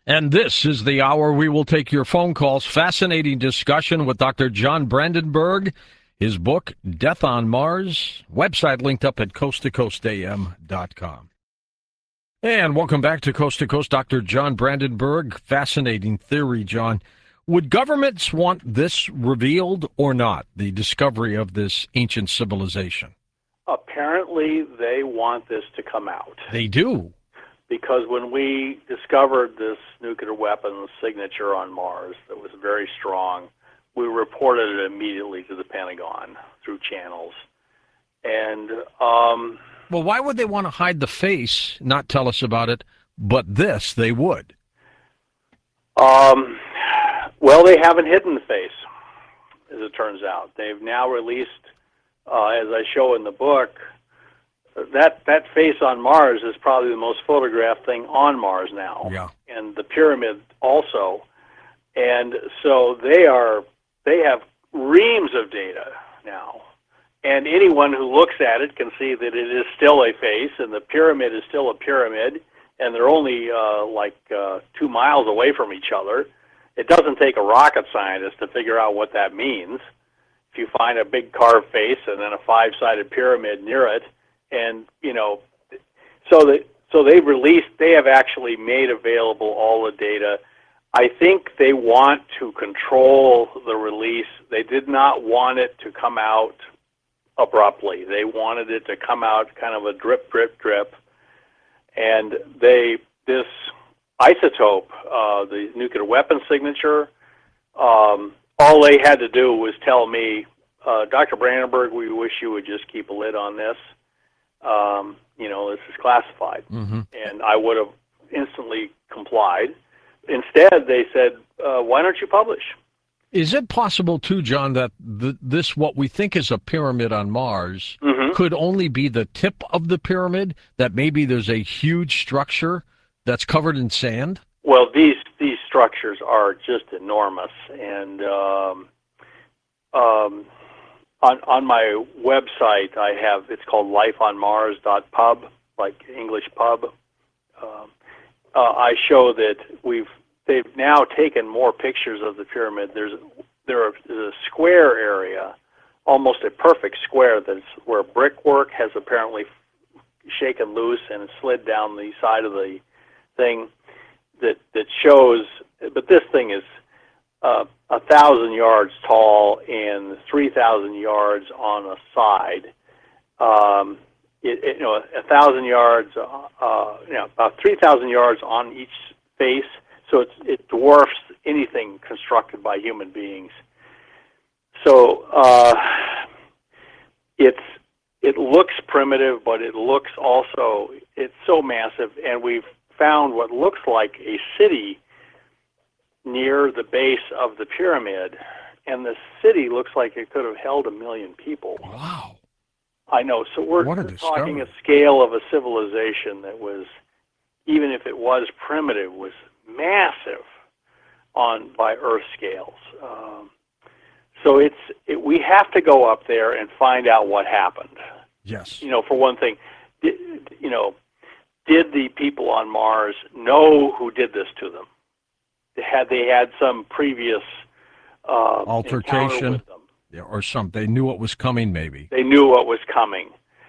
And this is the hour we will take your phone calls. Fascinating discussion with Dr. John Brandenburg. His book, Death on Mars. Website linked up at coasttocoastam.com. And welcome back to Coast to Coast, Dr. John Brandenburg. Fascinating theory, John. Would governments want this revealed or not, the discovery of this ancient civilization? Apparently, they want this to come out. They do. Because when we discovered this nuclear weapons signature on Mars that was very strong, we reported it immediately to the Pentagon through channels. And well, why would they want to hide the face, not tell us about it, but this they would? Well, they haven't hidden the face, as it turns out. They've now released, as I show in the book, that face on Mars is probably the most photographed thing on Mars now. Yeah. And the pyramid also. And so they have reams of data now. And anyone who looks at it can see that it is still a face, and the pyramid is still a pyramid, and they're only 2 miles away from each other. It doesn't take a rocket scientist to figure out what that means. If you find a big carved face and then a 5-sided pyramid near it, and so they have actually made available all the data. I think they want to control the release. They did not want it to come out abruptly. They wanted it to come out kind of a drip, drip, drip. And this isotope, the nuclear weapon signature, all they had to do was tell me, Dr. Brandenburg, we wish you would just keep a lid on this. This is classified. Mm-hmm. And I would have instantly complied. Instead, they said, why don't you publish? Is it possible, too, John, that this, what we think is a pyramid on Mars, mm-hmm. could only be the tip of the pyramid, that maybe there's a huge structure that's covered in sand? Well, these structures are just enormous. And on my website, I have, it's called lifeonmars.pub, like English pub. I show that they've now taken more pictures of the pyramid. There's a square area, almost a perfect square, that's where brickwork has apparently shaken loose and slid down the side of the thing that shows. But this thing is 1,000 yards tall and 3,000 yards on a side. 1,000 yards, about 3,000 yards on each face. So it dwarfs anything constructed by human beings. So it looks primitive, but it looks also, it's so massive, and we've found what looks like a city near the base of the pyramid, and the city looks like it could have held 1 million people. Wow. I know. So we're talking a scale of a civilization that was, even if it was primitive, was massive by Earth scales. So we have to go up there and find out what happened. Yes. For one thing, did the people on Mars know who did this to them? Had they had some previous altercation with them? Yeah, or something? They knew what was coming, maybe. They knew what was coming.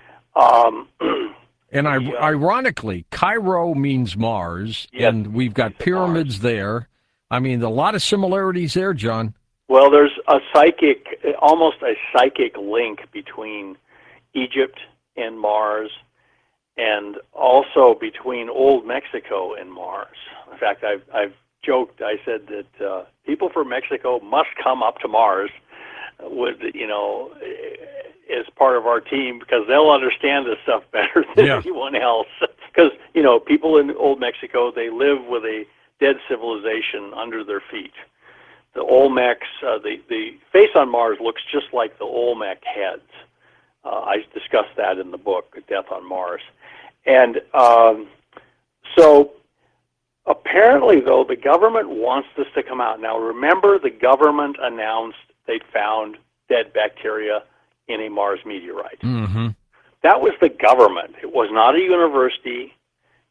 And ironically, Cairo means Mars, yes, and we've got pyramids there. I mean, a lot of similarities there, John. Well, there's almost a psychic link between Egypt and Mars, and also between Old Mexico and Mars. In fact, I've joked. I said that people from Mexico must come up to Mars, as part of our team, because they'll understand this stuff better than anyone else. Because people in Old Mexico, they live with a dead civilization under their feet. The Olmecs, the face on Mars looks just like the Olmec heads. I discussed that in the book, Death on Mars. And so apparently, though, the government wants this to come out. Now, remember, the government announced they'd found dead bacteria in a Mars meteorite. Mm-hmm. That was the government. It was not a university.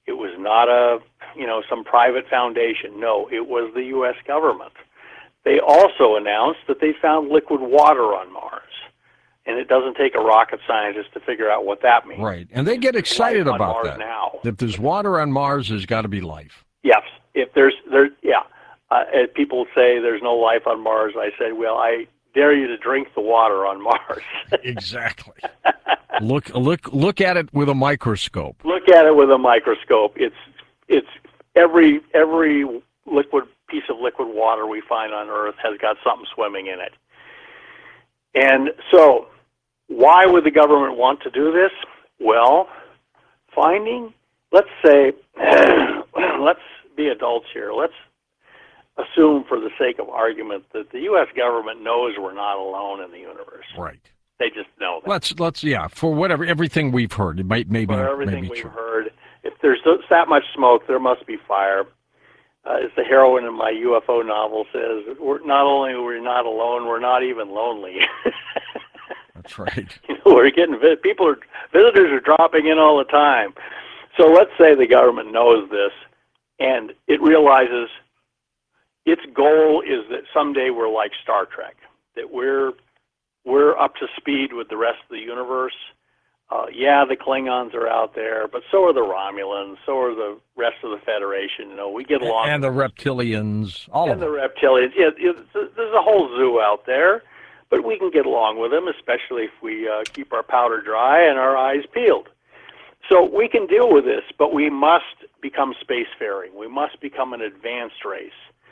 It was not some private foundation. No, it was the U.S. government. They also announced that they found liquid water on Mars. And it doesn't take a rocket scientist to figure out what that means. Right. And they get excited Life on about Mars that. now. If there's water on Mars, there's got to be life. Yes. If if people say there's no life on Mars, I say, well, I dare you to drink the water on Mars. Exactly. Look at it with a microscope. Look at it with a microscope. It's every piece of liquid water we find on Earth has got something swimming in it. And so, why would the government want to do this? Well, let's say, let's be adults here. Let's assume, for the sake of argument, that the U.S. government knows we're not alone in the universe. Right. They just know that. Let's for everything we've heard, it maybe for everything we've true. heard, if there's that much smoke, there must be fire. As the heroine in my UFO novel says, not only are we not alone, we're not even lonely. That's right. We're getting visitors are dropping in all the time. So let's say the government knows this, and it realizes its goal is that someday we're like Star Trek, that we're up to speed with the rest of the universe. The Klingons are out there, but so are the Romulans, so are the rest of the Federation. We get along. And the reptilians, all of them. And the reptilians. Yeah, there's a whole zoo out there, but we can get along with them, especially if we keep our powder dry and our eyes peeled. So we can deal with this, but we must become spacefaring. We must become an advanced race.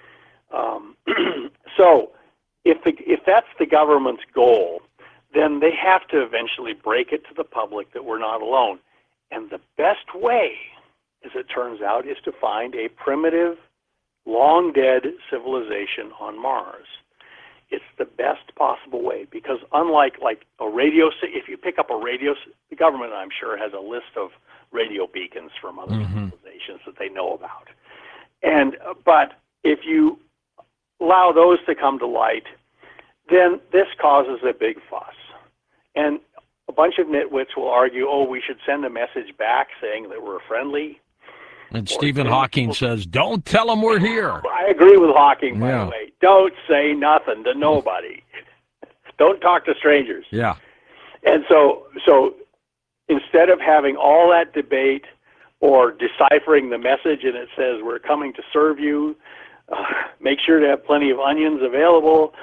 So if that's the government's goal, then they have to eventually break it to the public that we're not alone. And the best way, as it turns out, is to find a primitive, long-dead civilization on Mars. It's the best possible way, because unlike a radio, if you pick up a radio, the government, I'm sure, has a list of radio beacons from other civilizations that they know about. But if you allow those to come to light, then this causes a big fuss. And a bunch of nitwits will argue, we should send a message back saying that we're friendly. And Stephen Hawking says, don't tell them we're here. I agree with Hawking, by the way. Don't say nothing to nobody. Don't talk to strangers. Yeah. And so instead of having all that debate or deciphering the message and it says, we're coming to serve you, make sure to have plenty of onions available,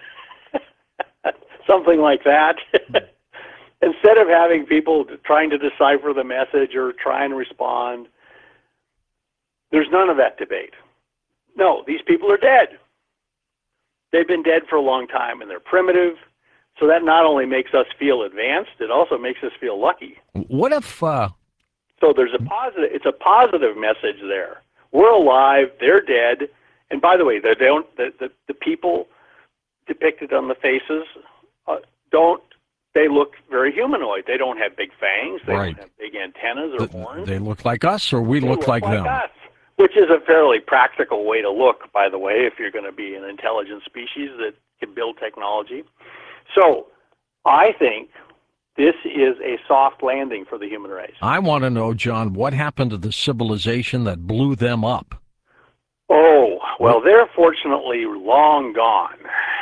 something like that. Instead of having people trying to decipher the message or try and respond, there's none of that debate. No, these people are dead. They've been dead for a long time, and they're primitive. So that not only makes us feel advanced, it also makes us feel lucky. What if... So there's it's a positive message there. We're alive, they're dead. And by the way, the people depicted on the faces they look very humanoid. They don't have big fangs. They don't have big antennas or horns. They look like us, or we look like them. Us, which is a fairly practical way to look, by the way, if you're going to be an intelligent species that can build technology. So I think this is a soft landing for the human race. I want to know, John, what happened to the civilization that blew them up? Oh, well, they're fortunately long gone.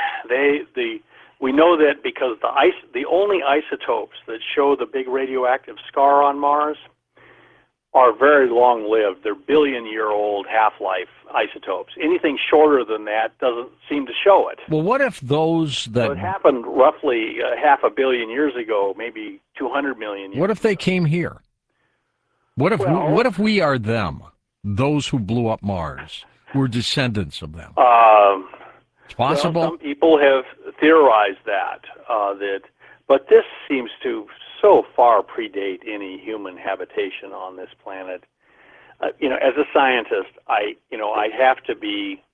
We know that because the only isotopes that show the big radioactive scar on Mars are very long-lived. They're billion-year-old half-life isotopes. Anything shorter than that doesn't seem to show it. Well, what if those that... So it happened roughly 500 million years ago, maybe 200 million years What if they came here? What if we are them, those who blew up Mars? We're descendants of them. It's possible. Well, some people have theorized that, but this seems to so far predate any human habitation on this planet. As a scientist, I have to be,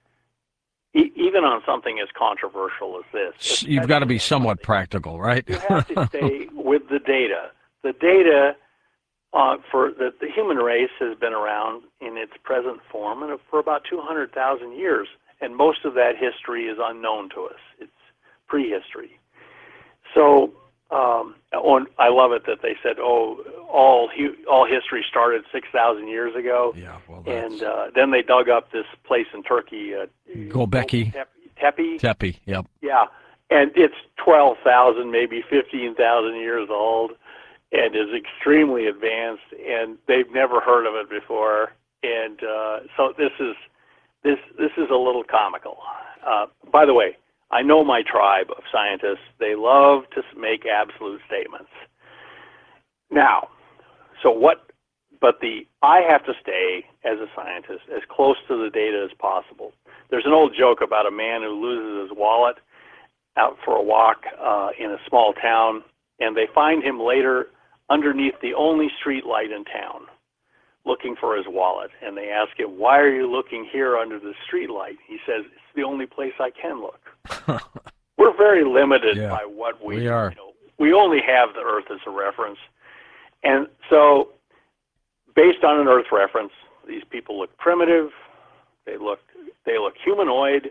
even on something as controversial as this. You've got to be somewhat practical, right? You have to stay with the data. The data for the human race has been around in its present form and for about 200,000 years, and most of that history is unknown to us. It's prehistory. So I love it that they said, "Oh, all history started 6,000 years ago." Yeah, well, and then they dug up this place in Turkey, Gobekli Tepe. Tepe. Yep. Yeah, and it's 12,000, maybe 15,000 years old, and is extremely advanced, and they've never heard of it before, and so this is a little comical. By the way, I know my tribe of scientists. They love to make absolute statements. Now, so what? But I have to stay as a scientist as close to the data as possible. There's an old joke about a man who loses his wallet out for a walk in a small town, and they find him later underneath the only street light in town, looking for his wallet. And they ask him, "Why are you looking here under the street light?" He says, "It's the only place I can look." We're very limited by what we are. We only have the Earth as a reference. And so, based on an Earth reference, these people look primitive. They look humanoid.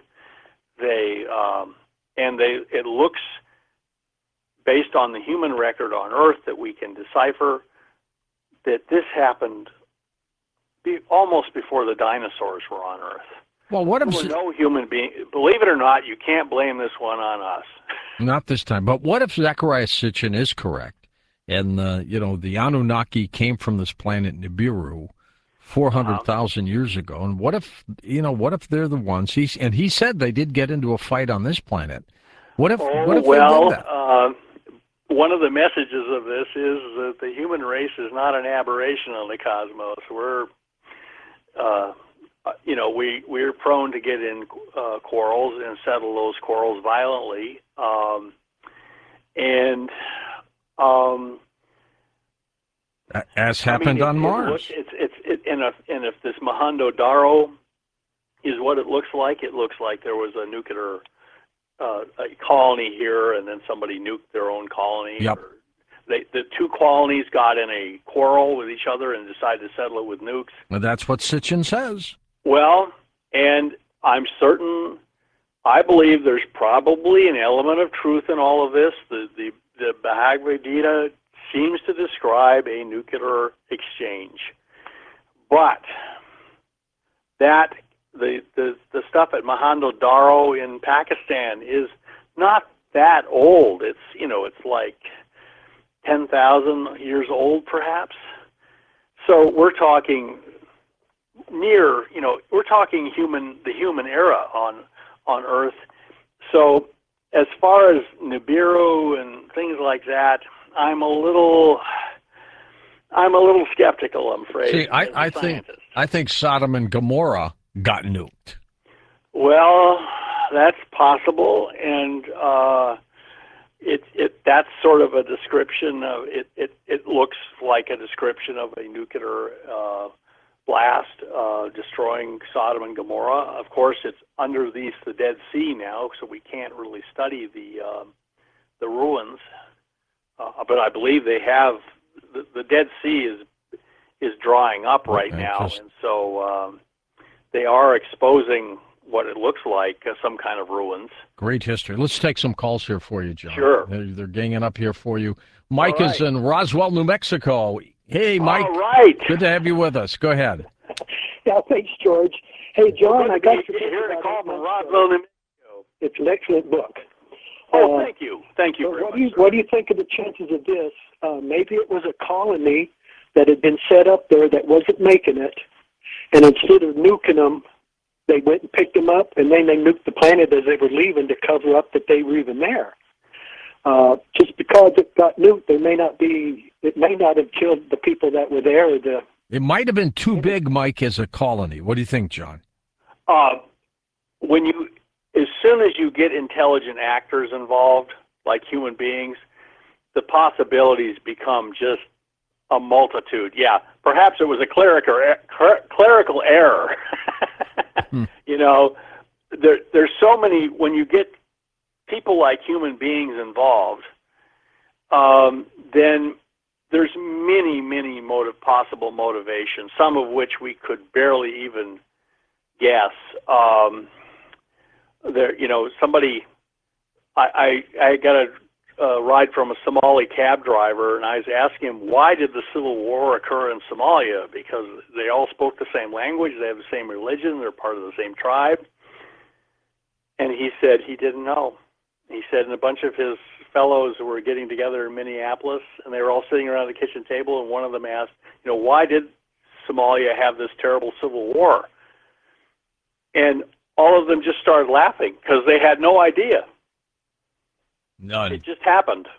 It looks, based on the human record on Earth that we can decipher, that this happened almost before the dinosaurs were on Earth. Well, what if there were no human being? Believe it or not, you can't blame this one on us. Not this time. But what if Zecharia Sitchin is correct, and the Anunnaki came from this planet Nibiru 400,000 years ago? And what if they're the ones? He said they did get into a fight on this planet. What if they did that? One of the messages of this is that the human race is not an aberration on the cosmos. We're prone to get in quarrels and settle those quarrels violently, as happened on Mars. And if this Mohondo Daro is what it looks like there was a nuclear a colony here, and then somebody nuked their own colony. Yep. The two colonies got in a quarrel with each other and decided to settle it with nukes. Well, that's what Sitchin says. Well, and I believe there's probably an element of truth in all of this. The Bhagavad Gita seems to describe a nuclear exchange, but that the stuff at Mohondo Daro in Pakistan is not that old. It's like 10,000 years old, perhaps. So we're talking we're talking the human era on Earth. So as far as Nibiru and things like that, I'm a little skeptical, I'm afraid. See, I think Sodom and Gomorrah got nuked. Well, that's possible, and that's sort of a description of it. It looks like a description of a nuclear blast destroying Sodom and Gomorrah. Of course, it's underneath the Dead Sea now, so we can't really study the ruins. But I believe they have the Dead Sea is drying up right now, and so they are exposing what it looks like some kind of ruins. Great history. Let's take some calls here for you, John. Sure. They're ganging up here for you. Mike is in Roswell, New Mexico. Hey, Mike. All right. Good to have you with us. Go ahead. Yeah, thanks, George. Hey, John, I got your here to call from Roswell, New Mexico. It's an excellent book. Oh, thank you. Thank you very much. What do you think of the chances of this? Maybe it was a colony that had been set up there that wasn't making it, and instead of nuking them, they went and picked them up, and then they nuked the planet as they were leaving to cover up that they were even there. Just because it got nuked, it may not have killed the people that were there. It might have been too big, Mike, as a colony. What do you think, John? As soon as you get intelligent actors involved, like human beings, the possibilities become just a multitude. Yeah, perhaps it was a clerical error. There's so many. When you get people like human beings involved, then there's many possible motivations, some of which we could barely even guess. Somebody, I got a ride from a Somali cab driver, and I was asking him, why did the Civil War occur in Somalia? Because they all spoke the same language, they have the same religion, they're part of the same tribe. And he said he didn't know. He said, and a bunch of his fellows were getting together in Minneapolis, and they were all sitting around the kitchen table, and one of them asked, why did Somalia have this terrible civil war? And all of them just started laughing because they had no idea. None. It just happened.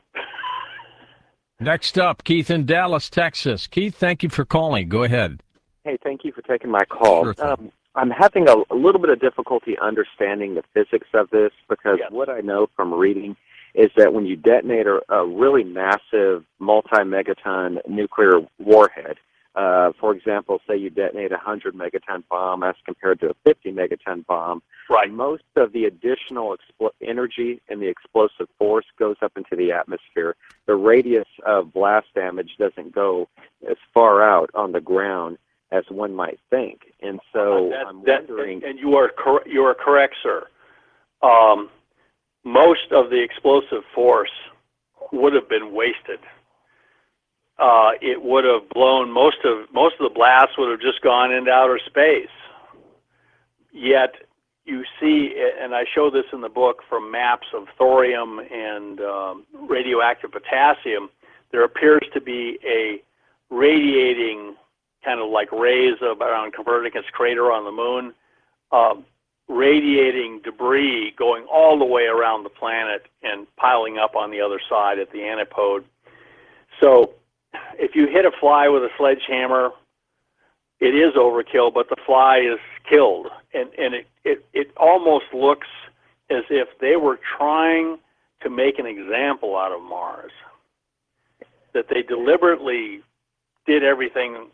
Next up, Keith in Dallas, Texas. Keith, thank you for calling. Go ahead. Hey, thank you for taking my call. Sure thing. I'm having a little bit of difficulty understanding the physics of this because what I know from reading is that when you detonate a really massive multi-megaton nuclear warhead, for example, say you detonate a 100-megaton bomb as compared to a 50-megaton bomb, right. Most of the additional energy and the explosive force goes up into the atmosphere. The radius of blast damage doesn't go as far out on the ground as one might think. And so I'm wondering... And you are correct, sir. Most of the explosive force would have been wasted. It would have blown, most of the blasts would have just gone into outer space. Yet you see, and I show this in the book from maps of thorium and radioactive potassium, there appears to be a radiating kind of like rays around Copernicus crater on the moon, radiating debris going all the way around the planet and piling up on the other side at the antipode. So if you hit a fly with a sledgehammer, it is overkill, but the fly is killed. And it almost looks as if they were trying to make an example out of Mars, that they deliberately did everything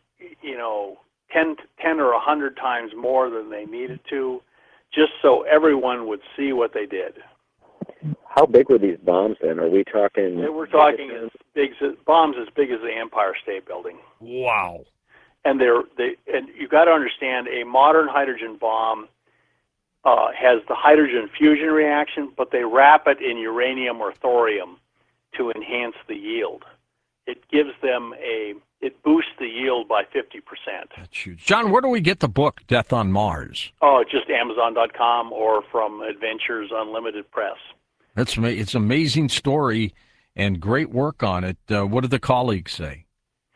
10 or 100 times more than they needed to, just so everyone would see what they did. How big were these bombs then? Are we talking... They were talking bombs as big as the Empire State Building. Wow. And and you've got to understand, a modern hydrogen bomb has the hydrogen fusion reaction, but they wrap it in uranium or thorium to enhance the yield. It gives them it boosts the yield by 50%. That's huge. John, where do we get the book, Death on Mars? Oh, just Amazon.com or from Adventures Unlimited Press. It's an amazing story and great work on it. What did the colleagues say?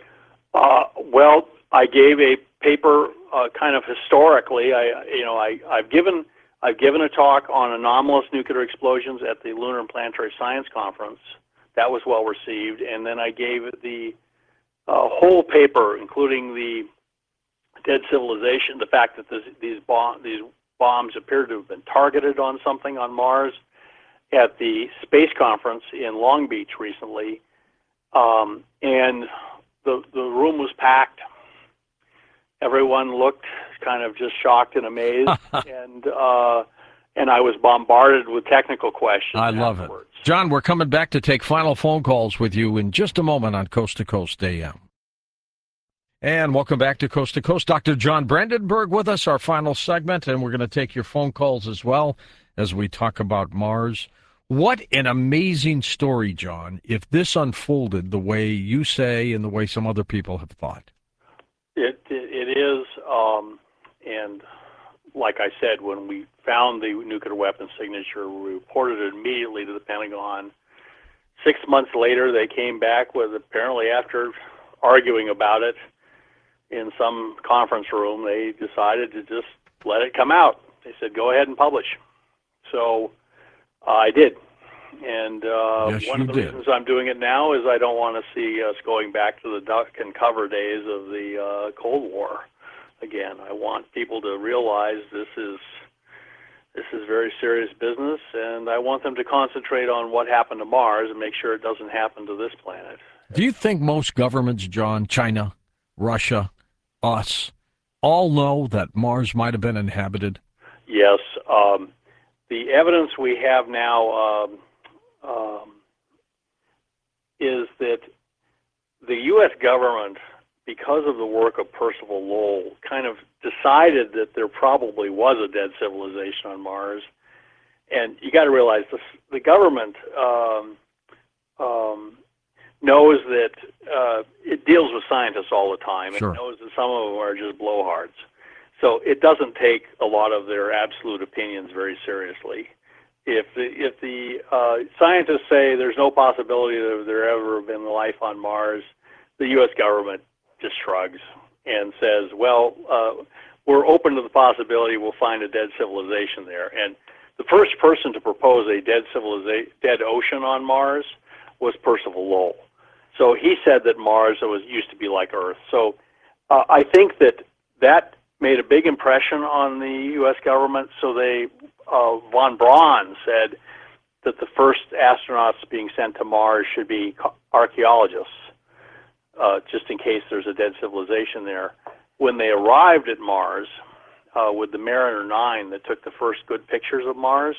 Well, I gave a paper kind of historically. I've given a talk on anomalous nuclear explosions at the Lunar and Planetary Science Conference. That was well received, and then I gave the whole paper, including the dead civilization, the fact that these bombs appear to have been targeted on something on Mars, at the space conference in Long Beach recently, and the room was packed. Everyone looked kind of just shocked and amazed, and I was bombarded with technical questions. I love it. John, we're coming back to take final phone calls with you in just a moment on Coast to Coast AM. And welcome back to Coast. Dr. John Brandenburg with us, our final segment, and we're going to take your phone calls as well as we talk about Mars. What an amazing story, John, if this unfolded the way you say and the way some other people have thought. It is, and like I said, when we found the nuclear weapons signature, we reported it immediately to the Pentagon. 6 months later, they came back with, apparently after arguing about it in some conference room, they decided to just let it come out. They said, go ahead and publish. So I did. And one of the reasons I'm doing it now is I don't want to see us going back to the duck and cover days of the Cold War again. I want people to realize this is very serious business, and I want them to concentrate on what happened to Mars and make sure it doesn't happen to this planet. Do you think most governments, John, China, Russia, us, all know that Mars might have been inhabited? Yes. The evidence we have now is that the U.S. government, because of the work of Percival Lowell, kind of decided that there probably was a dead civilization on Mars. And you got to realize the government knows that it deals with scientists all the time. Sure. It knows that some of them are just blowhards. So it doesn't take a lot of their absolute opinions very seriously. If the scientists say there's no possibility that there ever been life on Mars, the U.S. government just shrugs and says, well, we're open to the possibility we'll find a dead civilization there. And the first person to propose a dead ocean on Mars was Percival Lowell. So he said that Mars used to be like Earth. So I think that made a big impression on the U.S. government. So von Braun said that the first astronauts being sent to Mars should be archaeologists, just in case there's a dead civilization there. When they arrived at Mars with the Mariner 9 that took the first good pictures of Mars,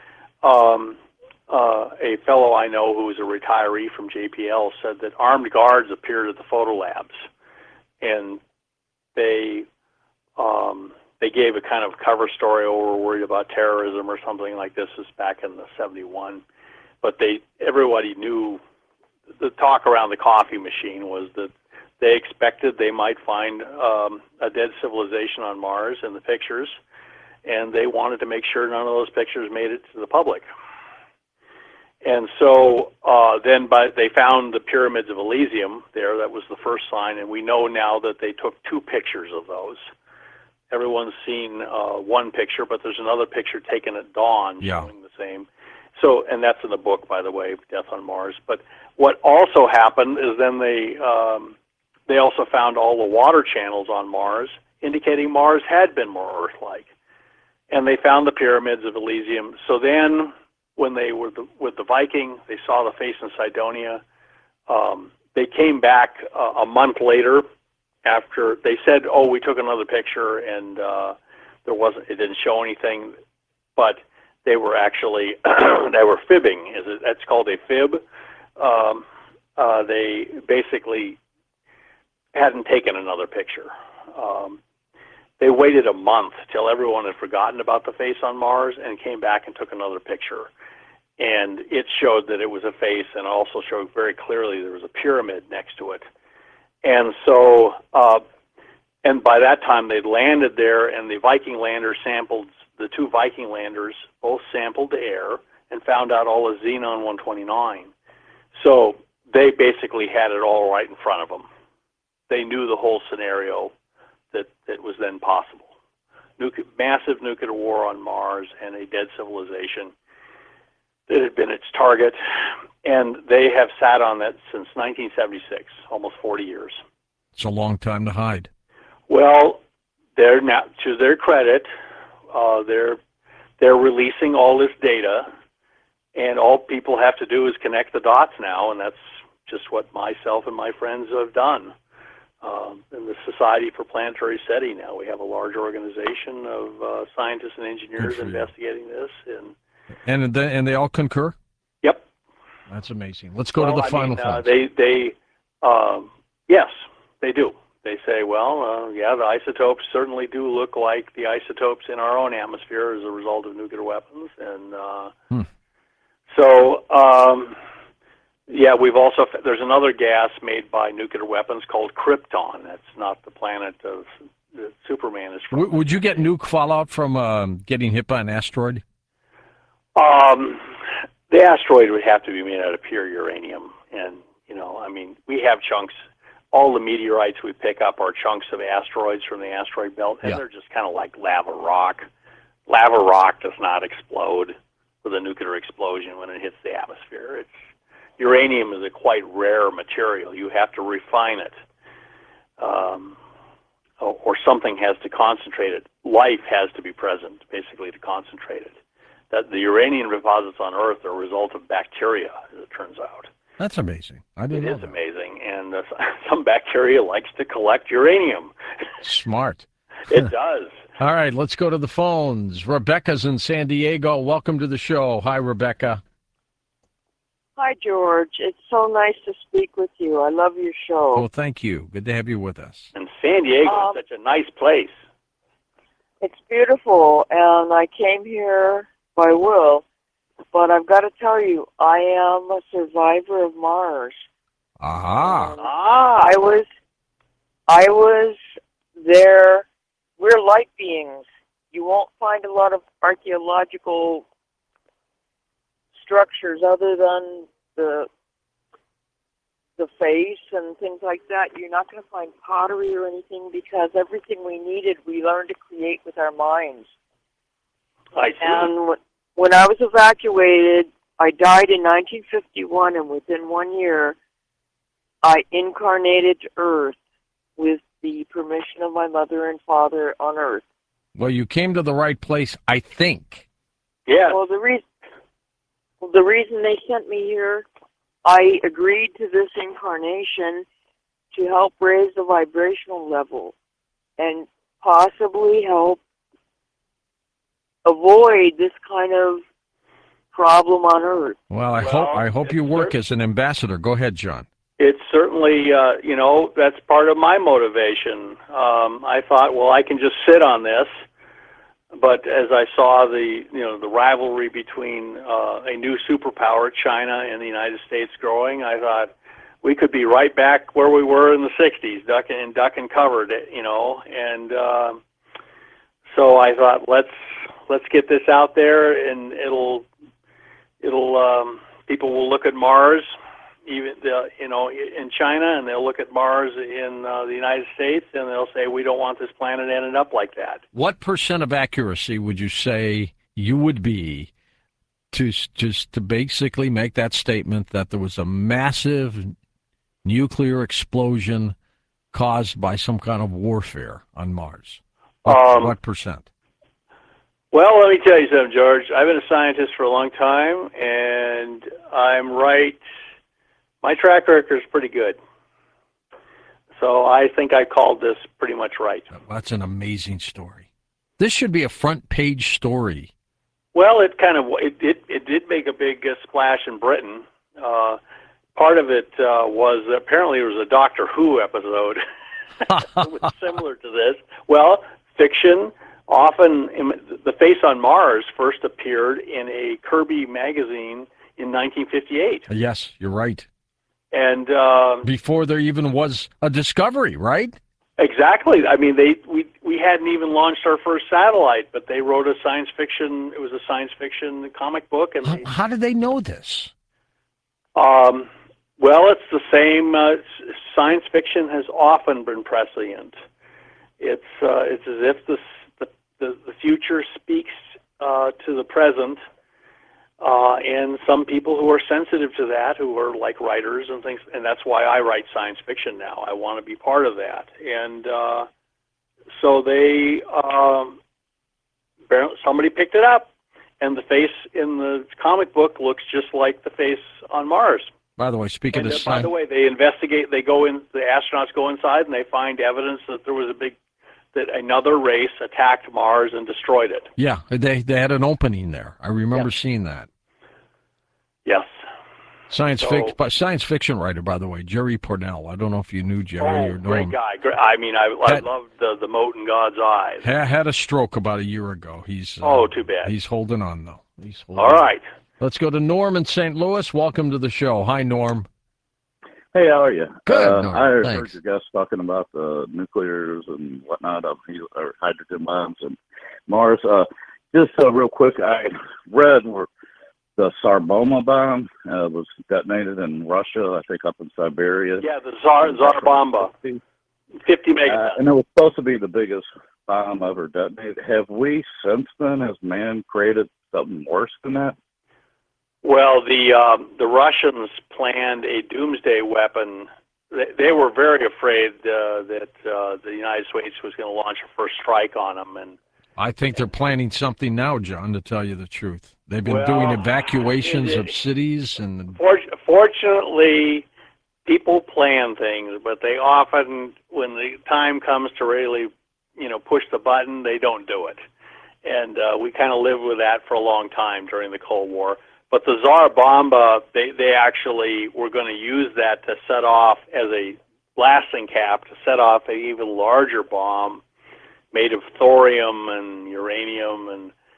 a fellow I know who was a retiree from JPL said that armed guards appeared at the photo labs, and they gave a kind of cover story, we're worried about terrorism or something like this. This was back in the 71. But everybody knew, the talk around the coffee machine was that they expected they might find a dead civilization on Mars in the pictures, and they wanted to make sure none of those pictures made it to the public. And so they found the pyramids of Elysium there. That was the first sign, and we know now that they took 2 pictures of those. Everyone's seen one picture, but there's another picture taken at dawn showing the same. So, and that's in the book, by the way, Death on Mars. But what also happened is then they also found all the water channels on Mars, indicating Mars had been more Earth-like. And they found the pyramids of Elysium. So then, when they were with the Viking, they saw the face in Cydonia. They came back a month later after they said, "Oh, we took another picture and it didn't show anything," but they were actually they were fibbing. That's called a fib. They basically hadn't taken another picture. They waited a month till everyone had forgotten about the face on Mars and came back and took another picture. And it showed that it was a face, and also showed very clearly there was a pyramid next to it. And so, and by that time they'd landed there, and the Viking lander sampled, the 2 Viking landers both sampled the air and found out all of Xenon-129. So they basically had it all right in front of them. They knew the whole scenario that was then possible. Massive nuclear war on Mars and a dead civilization that had been its target, and they have sat on that since 1976, almost 40 years. It's a long time to hide. Well, they're now, to their credit, they're releasing all this data, and all people have to do is connect the dots now, and that's just what myself and my friends have done. In the Society for Planetary SETI now, we have a large organization of scientists and engineers investigating this, and they all concur. Yep, that's amazing. Let's go to the final thoughts. Yes, they do. They say, well, yeah, the isotopes certainly do look like the isotopes in our own atmosphere as a result of nuclear weapons, and yeah, there's another gas made by nuclear weapons called krypton. That's not the planet of that Superman is from. Would you get nuke fallout from getting hit by an asteroid? The asteroid would have to be made out of pure uranium, and we have chunks. All the meteorites we pick up are chunks of asteroids from the asteroid belt, and they're just kind of like lava rock. Lava rock does not explode with a nuclear explosion when it hits the atmosphere. Uranium is a quite rare material. You have to refine it, or something has to concentrate it. Life has to be present, basically, to concentrate it. That the uranium deposits on Earth are a result of bacteria, as it turns out. That's amazing. I didn't know that. It is amazing, and some bacteria likes to collect uranium. Smart. It does. All right, let's go to the phones. Rebecca's in San Diego. Welcome to the show. Hi, Rebecca. Hi, George. It's so nice to speak with you. I love your show. Oh, thank you. Good to have you with us. And San Diego is such a nice place. It's beautiful, and I came here by will, but I've got to tell you, I am a survivor of Mars. Aha. I was there. We're light beings. You won't find a lot of archaeological structures other than the face and things like that. You're not going to find pottery or anything because everything we needed, we learned to create with our minds. I see. And when I was evacuated, I died in 1951, and within 1 year, I incarnated to Earth with the permission of my mother and father on Earth. Well, you came to the right place, I think. Yeah. Well, the reason they sent me here, I agreed to this incarnation to help raise the vibrational level and possibly help avoid this kind of problem on Earth. Well, I hope you work as an ambassador. Go ahead, John. It's certainly, that's part of my motivation. I thought, well, I can just sit on this. But as I saw the rivalry between a new superpower, China, and the United States growing, I thought we could be right back where we were in the '60s, duck and covered, And so I thought, let's get this out there, and it'll people will look at Mars, even in China, and they'll look at Mars in the United States, and they'll say we don't want this planet ended up like that. What % of accuracy would you say you would be to basically make that statement that there was a massive nuclear explosion caused by some kind of warfare on Mars? What %? Well, let me tell you something, George. I've been a scientist for a long time, and I'm right. My track record is pretty good. So I think I called this pretty much right. That's an amazing story. This should be a front page story. Well, it did make a big splash in Britain. Part of it was apparently there was a Doctor Who episode that was similar to this. Well, fiction. Often, the face on Mars first appeared in a Kirby magazine in 1958. Yes, you're right. And before there even was a discovery, right? Exactly. I mean, we hadn't even launched our first satellite, but they wrote a science fiction. It was a science fiction comic book. And how did they know this? Well, it's the same. Science fiction has often been prescient. It's as if the future speaks to the present, and some people who are sensitive to that, who are like writers and things, and that's why I write science fiction now. I want to be part of that, and so they somebody picked it up, and the face in the comic book looks just like the face on Mars. By the way, speaking of science, by the way, they investigate. They go in. The astronauts go inside, and they find evidence that there was that another race attacked Mars and destroyed it. Yeah, they had an opening there. I remember seeing that. Yes. Science fiction writer, by the way, Jerry Pournelle. I don't know if you knew Jerry or know great him. Guy. I mean, I loved the mote in God's eyes. Had a stroke about a year ago. He's too bad. He's holding on though. All right. Let's go to Norm in St. Louis. Welcome to the show. Hi, Norm. Hey, how are you? Good. Norm, I heard thanks. your guests talking about the nuclears and whatnot of hydrogen bombs and Mars. Just real quick, I read where the Tsar bomb was detonated in Russia, I think up in Siberia. Yeah, the Tsar bomba, 50 megatons. And it was supposed to be the biggest bomb ever detonated. Have we, since then, has man created something worse than that? Well, the Russians planned a doomsday weapon. They were very afraid that the United States was going to launch a first strike on them, and I think they're planning something now, John, to tell you the truth. They've been doing evacuations of cities. And fortunately, people plan things, but they often, when the time comes to really, push the button, they don't do it. And we kind of lived with that for a long time during the Cold War. But the Tsar bomba, they actually were going to use that to set off as a blasting cap to set off an even larger bomb made of thorium and uranium, and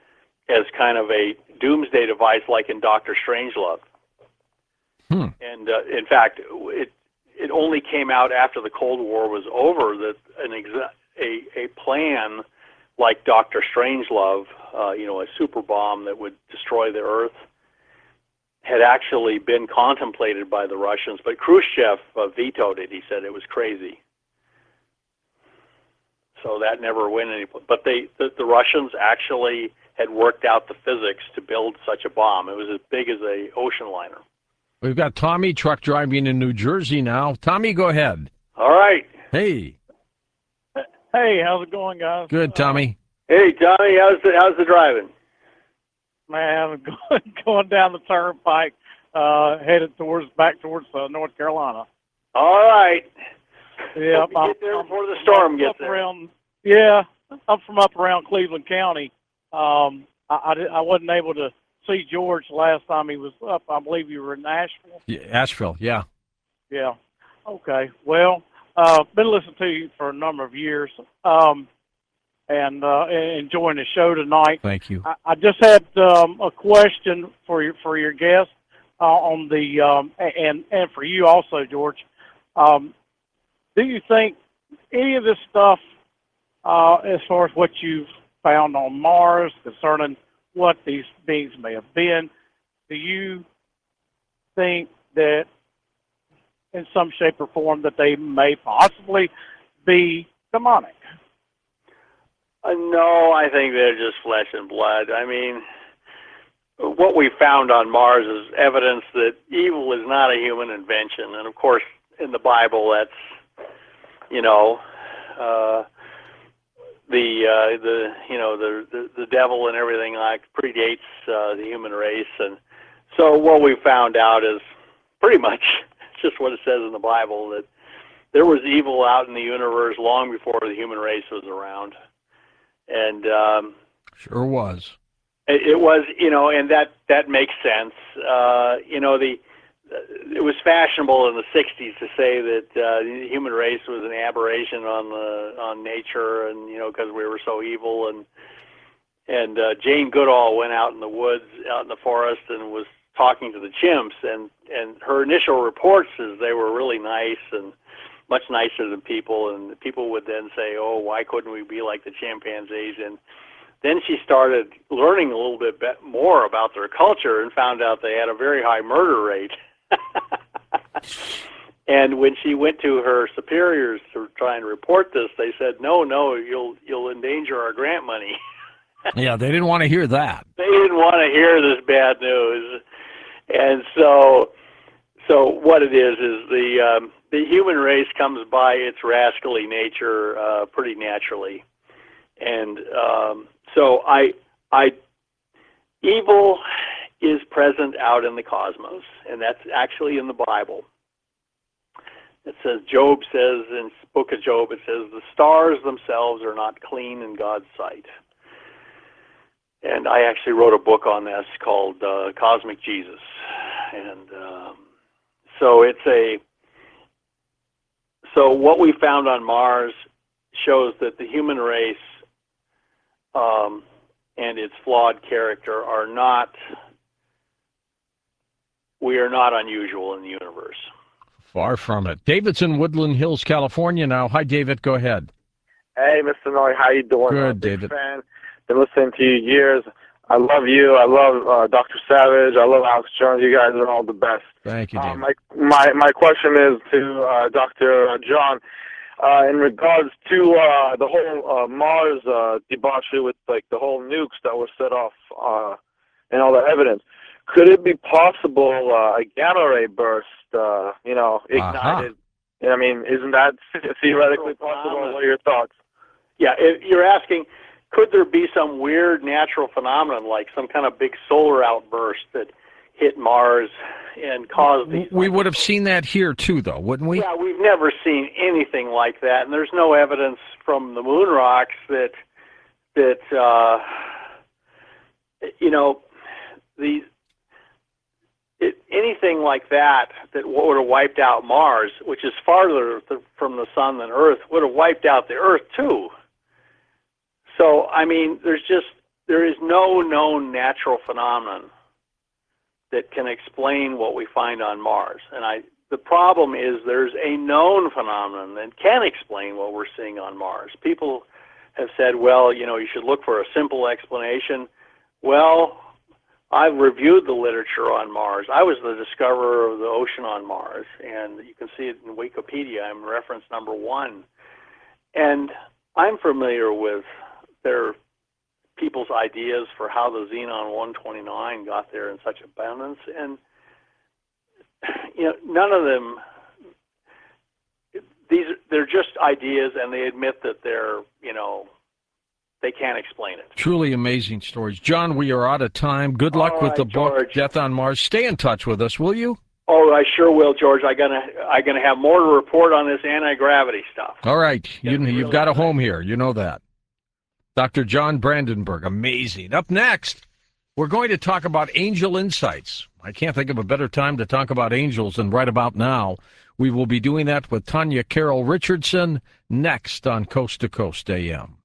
as kind of a doomsday device, like in Dr. Strangelove. And in fact, it only came out after the Cold War was over that a plan like Dr. Strangelove, a super bomb that would destroy the Earth, had actually been contemplated by the Russians, but Khrushchev vetoed it. He said it was crazy. So that never went anywhere. But the Russians actually had worked out the physics to build such a bomb. It was as big as a ocean liner. We've got Tommy, truck driving in New Jersey now. Tommy, go ahead. All right. Hey. Hey, how's it going, guys? Good, Tommy. Hey, Tommy, how's the driving? Man, going down the turnpike, headed back towards North Carolina. All right. Yeah, get there before the storm gets there. I'm from up around Cleveland County. I wasn't able to see George last time he was up. I believe you were in Asheville. Yeah, Asheville, yeah. Yeah. Okay. Well, been listening to you for a number of years, and enjoying the show tonight. Thank you. I just had a question for your guest on the and for you also, George. Do you think any of this stuff, as far as what you've found on Mars concerning what these beings may have been, do you think that in some shape or form that they may possibly be demonic? No, I think they're just flesh and blood. I mean, what we found on Mars is evidence that evil is not a human invention. And of course, in the Bible, that's, the devil and everything like predates the human race. And so what we found out is pretty much just what it says in the Bible, that there was evil out in the universe long before the human race was around. And sure was. It was, and that makes sense. It was fashionable in the '60s to say that the human race was an aberration on nature, and because we were so evil. And Jane Goodall went out in the woods, out in the forest, and was talking to the chimps. And her initial reports is they were really nice and much nicer than people, and people would then say, oh, why couldn't we be like the chimpanzees? And then she started learning a little bit more about their culture and found out they had a very high murder rate. And when she went to her superiors to try and report this, they said, no, you'll endanger our grant money. Yeah, they didn't want to hear that. They didn't want to hear this bad news. And so what it is the human race comes by its rascally nature pretty naturally. And so evil is present out in the cosmos, and that's actually in the Bible. It says, Job says, in the book of Job, it says, the stars themselves are not clean in God's sight. And I actually wrote a book on this called Cosmic Jesus. And so what we found on Mars shows that the human race and its flawed character we are not unusual in the universe. Far from it. David's in Woodland Hills, California now. Hi, David. Go ahead. Hey, Mr. Noy. How you doing? Good, David. Fan. Been listening to you years. I love you. I love Dr. Savage. I love Alex Jones. You guys are all the best. Thank you, David. My question is to Dr. John. In regards to the whole Mars debauchery with the whole nukes that were set off and all the evidence, could it be possible a gamma ray burst, ignited? I mean, isn't that theoretically possible? What are your thoughts? Yeah, if you're asking, could there be some weird natural phenomenon like some kind of big solar outburst that hit Mars and caused these? We would have seen that here too, though, wouldn't we? Yeah, we've never seen anything like that, and there's no evidence from the moon rocks that anything like that would have wiped out Mars, which is farther from the sun than Earth, would have wiped out the Earth too. So, I mean, there is no known natural phenomenon that can explain what we find on Mars. And the problem is there's a known phenomenon that can explain what we're seeing on Mars. People have said, well, you should look for a simple explanation. Well, I've reviewed the literature on Mars. I was the discoverer of the ocean on Mars, and you can see it in Wikipedia. I'm reference number 1. And I'm familiar with their people's ideas for how the Xenon 129 got there in such abundance, and none of them. They're just ideas, and they admit that they're they can't explain it. Truly amazing stories, John. We are out of time. Good luck with the book, George. Death on Mars. Stay in touch with us, will you? Oh, I sure will, George. I'm gonna have more to report on this anti-gravity stuff. All right, you've got a home here. You know that. Dr. John Brandenburg, amazing. Up next, we're going to talk about angel insights. I can't think of a better time to talk about angels than right about now. We will be doing that with Tanya Carroll Richardson next on Coast to Coast AM.